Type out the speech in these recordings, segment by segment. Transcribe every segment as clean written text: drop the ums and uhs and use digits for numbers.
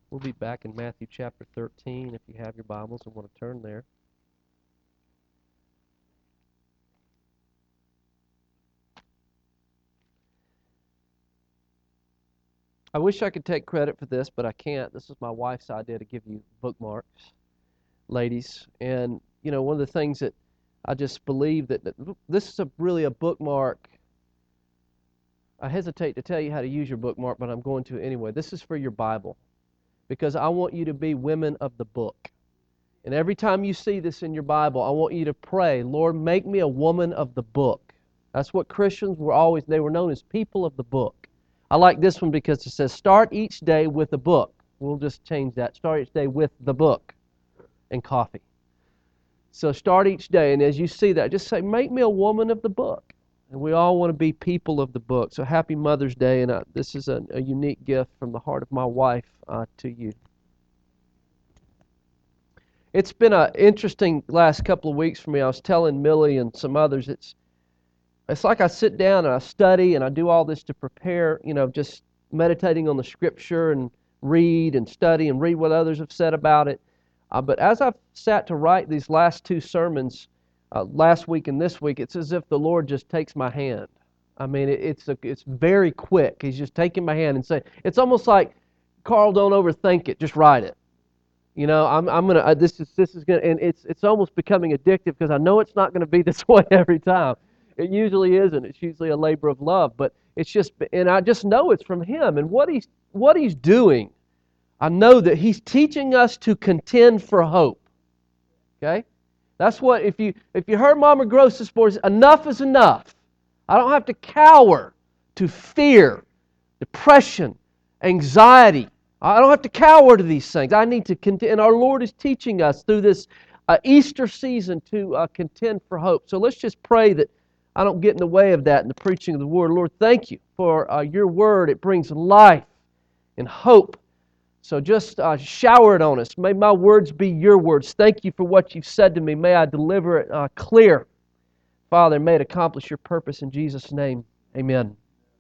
We'll be back in Matthew chapter 13 if you have your Bibles and want to turn there. I wish I could take credit for this, but I can't. This is my wife's idea to give you bookmarks, ladies. And, one of the things that I just believe that this is really a bookmark. I hesitate to tell you how to use your bookmark, but I'm going to anyway. This is for your Bible, because I want you to be women of the book. And every time you see this in your Bible, I want you to pray, Lord, make me a woman of the book. That's what Christians they were known as people of the book. I like this one because it says, start each day with a book. We'll just change that. Start each day with the book and coffee. So start each day, and as you see that, just say, make me a woman of the book. And we all want to be people of the book. So happy Mother's Day, and this is a unique gift from the heart of my wife to you. It's been an interesting last couple of weeks for me. I was telling Millie and some others, it's like I sit down and I study and I do all this to prepare, just meditating on the Scripture and read and study and read what others have said about it. But as I've sat to write these last two sermons, last week and this week, it's as if the Lord just takes my hand. I mean, it's very quick. He's just taking my hand and saying, it's almost like, Carl, don't overthink it, just write it. I'm gonna. This is gonna, and it's almost becoming addictive because I know it's not going to be this way every time. It usually isn't. It's usually a labor of love, but it's just, and I just know it's from Him. And what He's doing, I know that He's teaching us to contend for hope. Okay, that's what. If you heard Mama Gross this morning, enough is enough. I don't have to cower to fear, depression, anxiety. I don't have to cower to these things. I need to contend. And our Lord is teaching us through this Easter season to contend for hope. So let's just pray that I don't get in the way of that in the preaching of the Word. Lord, thank you for your Word. It brings life and hope. So just shower it on us. May my words be your words. Thank you for what you've said to me. May I deliver it clear. Father, may it accomplish your purpose in Jesus' name. Amen.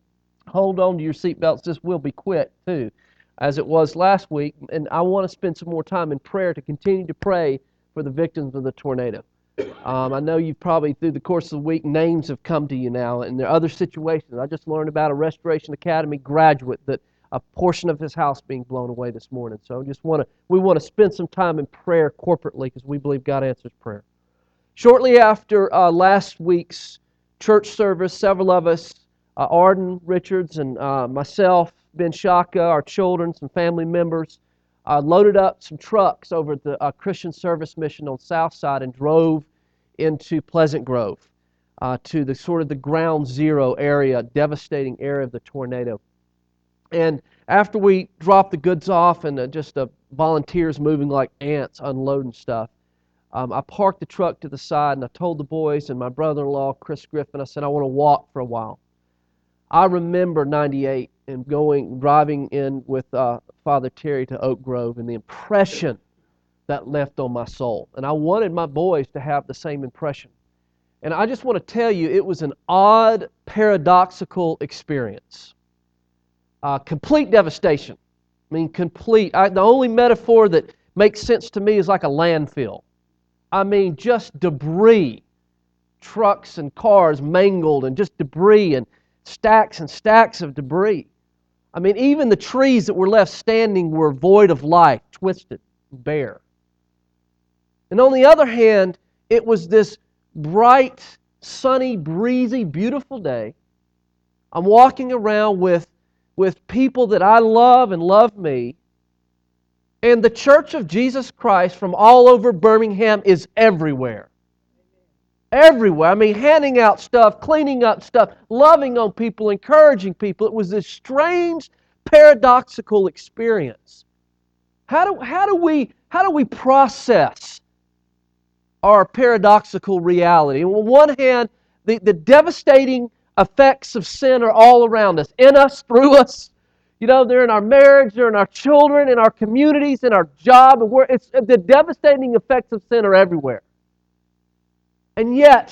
Hold on to your seatbelts. This will be quick, too, as it was last week. And I want to spend some more time in prayer to continue to pray for the victims of the tornado. I know you've probably, through the course of the week, names have come to you now, and there are other situations. I just learned about a Restoration Academy graduate that a portion of his house being blown away this morning. So we want to spend some time in prayer corporately because we believe God answers prayer. Shortly after last week's church service, several of us, Arden Richards and myself, Ben Shaka, our children, some family members, loaded up some trucks over at the Christian Service Mission on South Side and drove into Pleasant Grove to the sort of the ground zero area, devastating area of the tornado. And after we dropped the goods off and just volunteers moving like ants unloading stuff, I parked the truck to the side and I told the boys and my brother-in-law, Chris Griffin, I said, I want to walk for a while. I remember 98 and driving in with Father Terry to Oak Grove and the impression that left on my soul. And I wanted my boys to have the same impression. And I just want to tell you, it was an odd, paradoxical experience. Complete devastation. I mean, complete. The only metaphor that makes sense to me is like a landfill. I mean, just debris. Trucks and cars mangled and just debris and stacks of debris. I mean, even the trees that were left standing were void of life, twisted, bare. And on the other hand, it was this bright, sunny, breezy, beautiful day. I'm walking around with people that I love and love me. And the Church of Jesus Christ from all over Birmingham is everywhere. Everywhere. I mean, handing out stuff, cleaning up stuff, loving on people, encouraging people. It was this strange, paradoxical experience. How do we process our paradoxical reality? On one hand, the devastating effects of sin are all around us, in us, through us. They're in our marriage, they're in our children, in our communities, in our job. The devastating effects of sin are everywhere. And yet,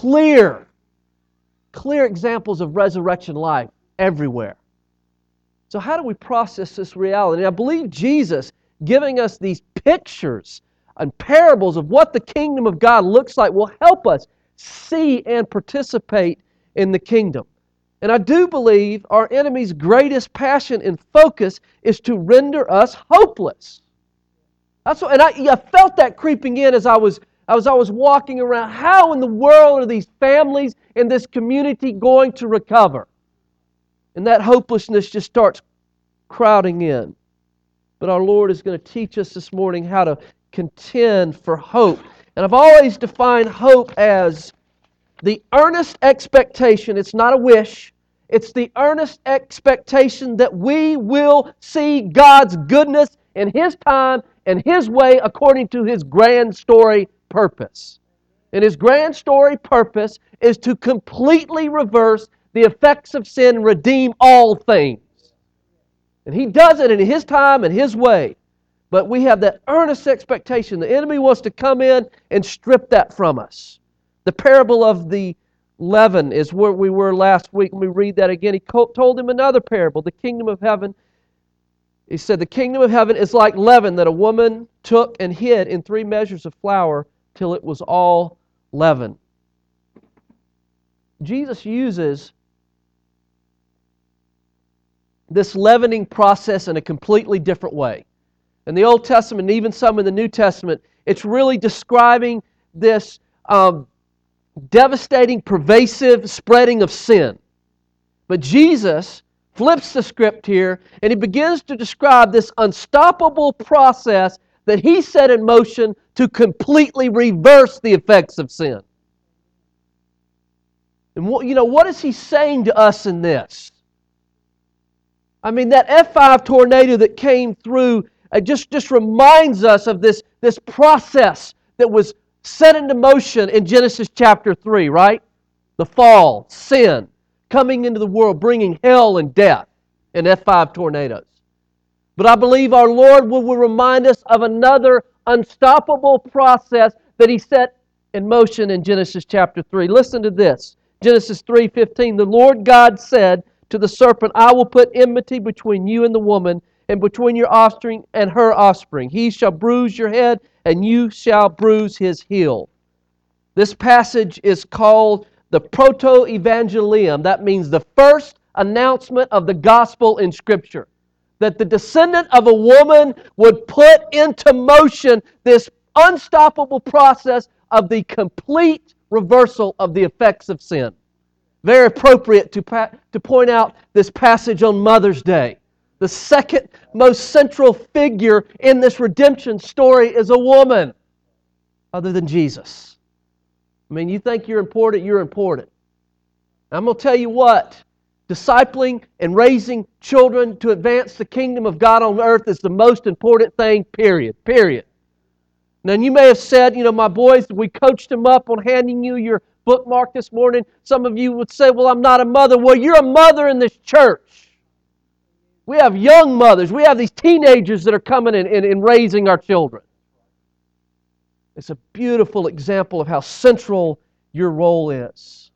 clear examples of resurrection life everywhere. So how do we process this reality? And I believe Jesus giving us these pictures and parables of what the kingdom of God looks like will help us see and participate in the kingdom. And I do believe our enemy's greatest passion and focus is to render us hopeless. That's what, and I felt that creeping in as I was walking around. How in the world are these families in this community going to recover? And that hopelessness just starts crowding in. But our Lord is going to teach us this morning how to contend for hope. And I've always defined hope as the earnest expectation. It's not a wish. It's the earnest expectation that we will see God's goodness in His time and His way according to His grand story purpose. And His grand story purpose is to completely reverse the effects of sin and redeem all things. And He does it in His time and His way. But we have that earnest expectation. The enemy wants to come in and strip that from us. The parable of the leaven is where we were last week. When we read that again, He told him another parable, the kingdom of heaven. He said, the kingdom of heaven is like leaven that a woman took and hid in 3 measures of flour till it was all leavened. Jesus uses this leavening process in a completely different way. In the Old Testament, and even some in the New Testament, it's really describing this devastating, pervasive spreading of sin. But Jesus flips the script here, and He begins to describe this unstoppable process that He set in motion to completely reverse the effects of sin. And what is He saying to us in this? I mean, that F5 tornado that came through just reminds us of this process that was set into motion in Genesis chapter 3, right? The fall, sin, coming into the world, bringing hell and death in F5 tornadoes. But I believe our Lord will remind us of another unstoppable process that He set in motion in Genesis chapter 3. Listen to this. Genesis 3:15, the Lord God said to the serpent, I will put enmity between you and the woman, and between your offspring and her offspring. He shall bruise your head, and you shall bruise his heel. This passage is called the Proto-Evangelium. That means the first announcement of the gospel in Scripture. That the descendant of a woman would put into motion this unstoppable process of the complete reversal of the effects of sin. Very appropriate to point out this passage on Mother's Day. The second most central figure in this redemption story is a woman other than Jesus. I mean, you think you're important, you're important. I'm going to tell you what, discipling and raising children to advance the kingdom of God on earth is the most important thing, period. Now, you may have said, my boys, we coached them up on handing you your bookmark this morning. Some of you would say, well, I'm not a mother. Well, you're a mother in this church. We have young mothers. We have these teenagers that are coming and raising our children. It's a beautiful example of how central your role is.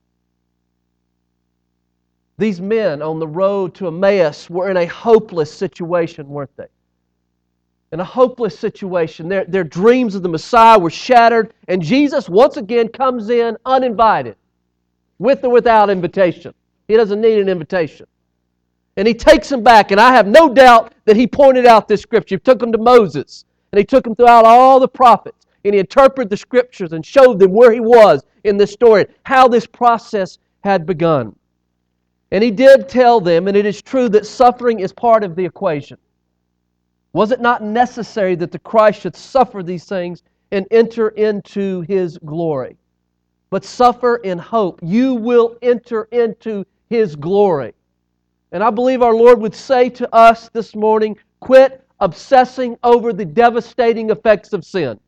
These men on the road to Emmaus were in a hopeless situation, weren't they? In a hopeless situation. Their dreams of the Messiah were shattered, and Jesus once again comes in uninvited, with or without invitation. He doesn't need an invitation. And He takes them back, and I have no doubt that He pointed out this Scripture. He took them to Moses, and He took them throughout all the prophets, and He interpreted the Scriptures and showed them where He was in this story, how this process had begun. And He did tell them, and it is true, that suffering is part of the equation. Was it not necessary that the Christ should suffer these things and enter into His glory? But suffer in hope. You will enter into His glory. And I believe our Lord would say to us this morning, quit obsessing over the devastating effects of sin.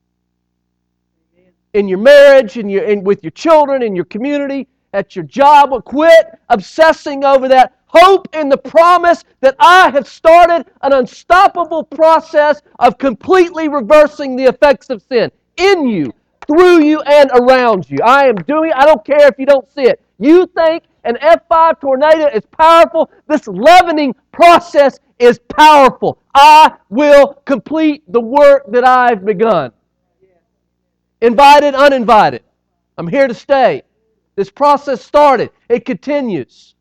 In your marriage, with your children, in your community, at your job, quit obsessing over that. Hope in the promise that I have started an unstoppable process of completely reversing the effects of sin in you, through you, and around you. I don't care if you don't see it. You think An F5 tornado is powerful. This leavening process is powerful. I will complete the work that I've begun. Invited, uninvited. I'm here to stay. This process started. It continues.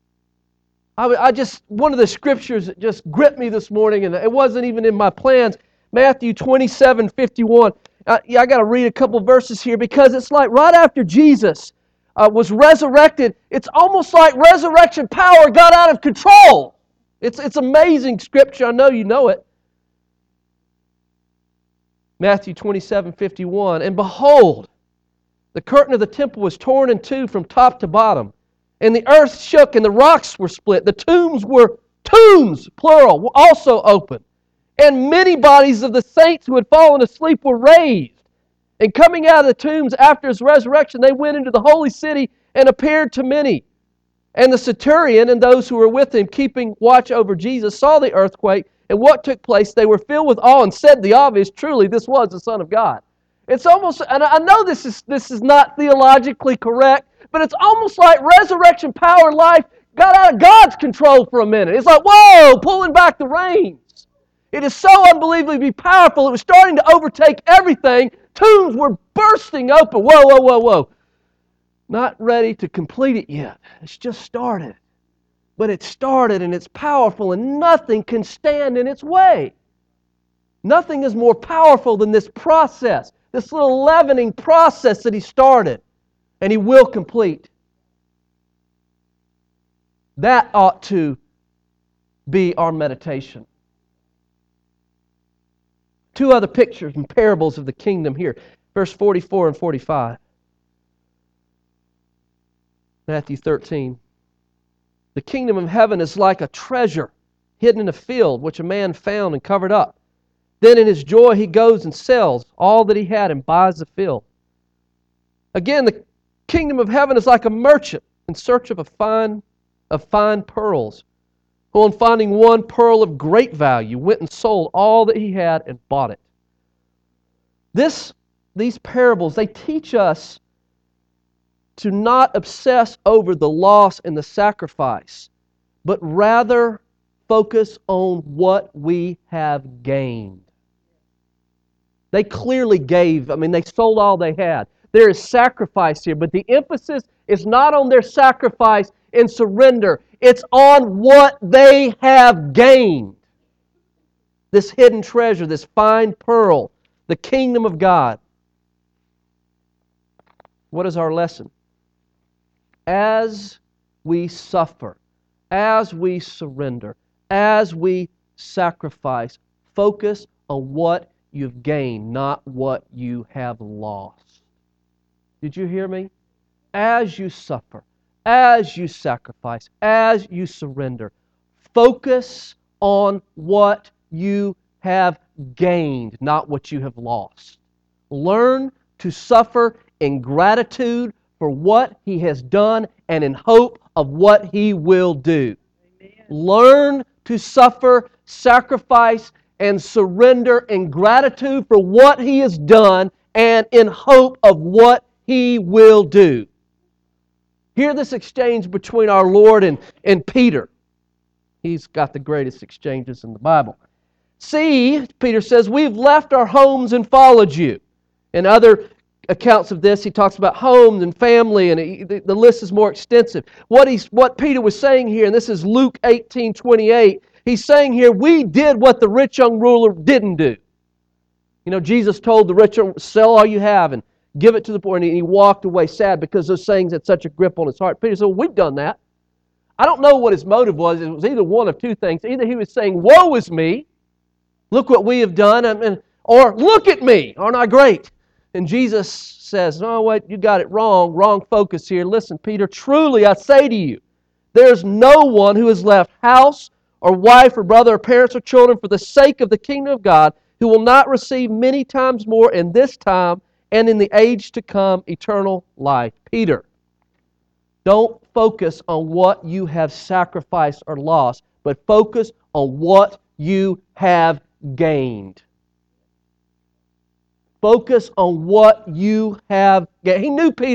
One of the scriptures that just gripped me this morning, and it wasn't even in my plans, Matthew 27:51. I got to read a couple verses here because it's like right after Jesus was resurrected, it's almost like resurrection power got out of control. It's amazing scripture. I know you know it. Matthew 27:51. And behold, the curtain of the temple was torn in two from top to bottom. And the earth shook and the rocks were split. The tombs, plural, were also open. And many bodies of the saints who had fallen asleep were raised. And coming out of the tombs after His resurrection, they went into the holy city and appeared to many. And the centurion and those who were with him, keeping watch over Jesus, saw the earthquake and what took place. They were filled with awe and said the obvious, truly this was the Son of God. It's almost, and I know this is not theologically correct, but it's almost like resurrection power life got out of God's control for a minute. It's like, whoa, pulling back the reins. It is so unbelievably powerful. It was starting to overtake everything. Tombs were bursting open. Whoa, whoa, whoa, whoa. Not ready to complete it yet. It's just started. But it started and it's powerful and nothing can stand in its way. Nothing is more powerful than this process, this little leavening process that He started and He will complete. That ought to be our meditation. Two other pictures and parables of the kingdom here. Verse 44 and 45. Matthew 13. The kingdom of heaven is like a treasure hidden in a field, which a man found and covered up. Then in his joy he goes and sells all that he had and buys the field. Again, the kingdom of heaven is like a merchant in search of fine pearls, who on finding one pearl of great value went and sold all that he had and bought it. These parables, they teach us to not obsess over the loss and the sacrifice, but rather focus on what we have gained. They clearly gave, they sold all they had. There is sacrifice here, but the emphasis is not on their sacrifice and surrender. It's on what they have gained. This hidden treasure, this fine pearl, the kingdom of God. What is our lesson? As we suffer, as we surrender, as we sacrifice, focus on what you've gained, not what you have lost. Did you hear me? As you suffer, as you sacrifice, as you surrender, focus on what you have gained, not what you have lost. Learn to suffer in gratitude for what He has done and in hope of what He will do. Amen. Learn to suffer, sacrifice, and surrender in gratitude for what He has done and in hope of what He will do. Hear this exchange between our Lord and Peter. He's got the greatest exchanges in the Bible. See, Peter says, we've left our homes and followed you. In other accounts of this, he talks about homes and family, and the list is more extensive. What Peter was saying here, and this is Luke 18:28, he's saying here, we did what the rich young ruler didn't do. Jesus told the rich young ruler, sell all you have and give it to the poor, and he walked away sad because those sayings had such a grip on his heart. Peter said, well, we've done that. I don't know what his motive was. It was either one of two things. Either he was saying, woe is me, look what we have done, or look at me, aren't I great? And Jesus says, oh, wait, you got it wrong focus here. Listen, Peter, truly I say to you, there's no one who has left house or wife or brother or parents or children for the sake of the kingdom of God who will not receive many times more in this time and in the age to come eternal life. Peter, don't focus on what you have sacrificed or lost, but focus on what you have gained. Focus on what you have gained. He knew Peter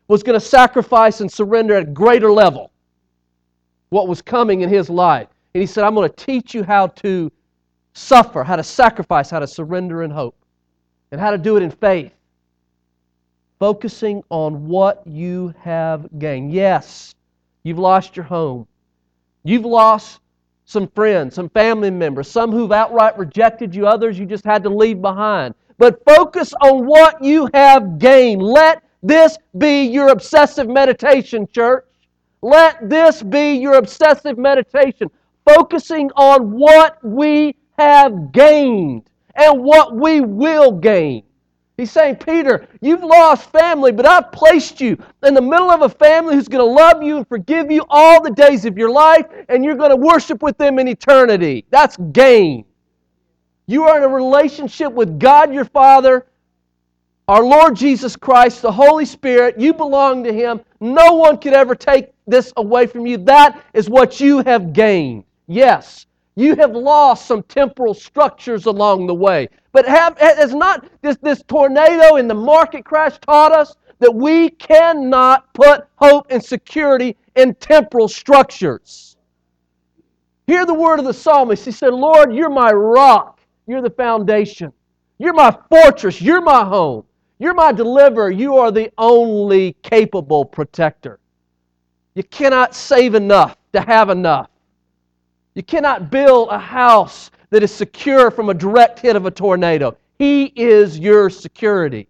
was going to sacrifice and surrender at a greater level what was coming in his life. And he said, I'm going to teach you how to suffer, how to sacrifice, how to surrender in hope, and how to do it in faith. Focusing on what you have gained. Yes, you've lost your home. You've lost some friends, some family members, some who've outright rejected you, others you just had to leave behind. But focus on what you have gained. Let this be your obsessive meditation, church. Let this be your obsessive meditation. Focusing on what we have gained and what we will gain. He's saying, Peter, you've lost family, but I've placed you in the middle of a family who's going to love you and forgive you all the days of your life, and you're going to worship with them in eternity. That's gain. You are in a relationship with God your Father, our Lord Jesus Christ, the Holy Spirit. You belong to Him. No one could ever take this away from you. That is what you have gained. Yes, you have lost some temporal structures along the way. But has not this tornado and the market crash taught us that we cannot put hope and security in temporal structures? Hear the word of the psalmist. He said, Lord, you're my rock. You're the foundation. You're my fortress. You're my home. You're my deliverer. You are the only capable protector. You cannot save enough to have enough. You cannot build a house that is secure from a direct hit of a tornado. He is your security.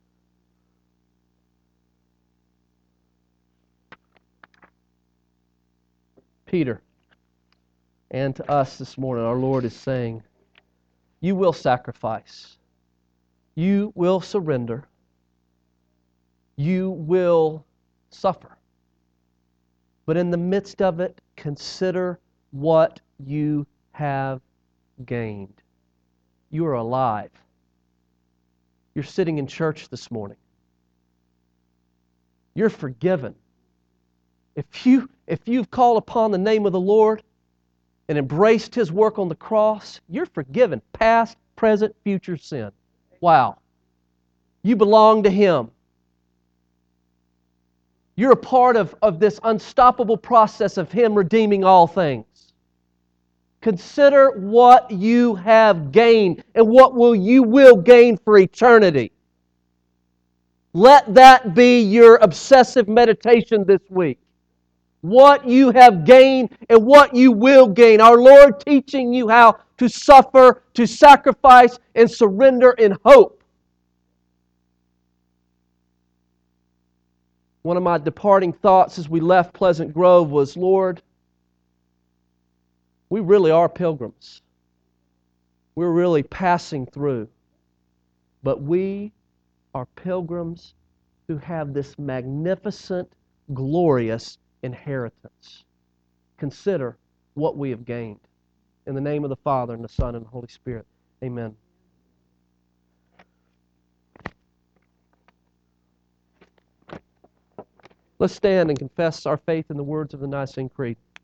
Peter, and to us this morning, our Lord is saying, you will sacrifice. You will surrender. You will suffer. But in the midst of it, consider what you have gained. You are alive. You're sitting in church this morning. You're forgiven. If you've called upon the name of the Lord and embraced His work on the cross, you're forgiven. Past, present, future sin. Wow. You belong to Him. You're a part of this unstoppable process of Him redeeming all things. Consider what you have gained and what you will gain for eternity. Let that be your obsessive meditation this week. What you have gained and what you will gain. Our Lord teaching you how to suffer, to sacrifice, and surrender in hope. One of my departing thoughts as we left Pleasant Grove was, Lord, we really are pilgrims. We're really passing through. But we are pilgrims who have this magnificent, glorious inheritance. Consider what we have gained. In the name of the Father, and the Son, and the Holy Spirit. Amen. Let's stand and confess our faith in the words of the Nicene Creed.